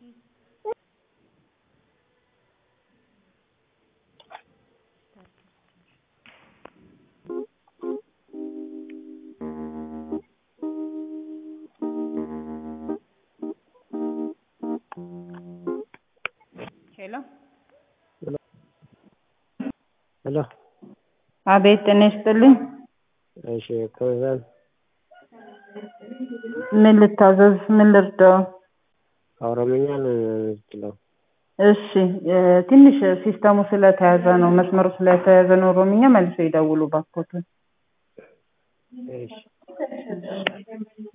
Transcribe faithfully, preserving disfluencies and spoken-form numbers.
Hello. Hello. አቤት ጤና ይስጥልኝ። እሺ ከዛን ምን ልታዘዝ ምን ልርዳው? ኦሮምኛ ነው የምችለው። እሺ ትንሽ ሲስተሙ ስለተያዘ ነው መስመሩ ስለተያዘ ነው ኦሮምኛ መልሰው ይደውሉ ባክዎት። እሺ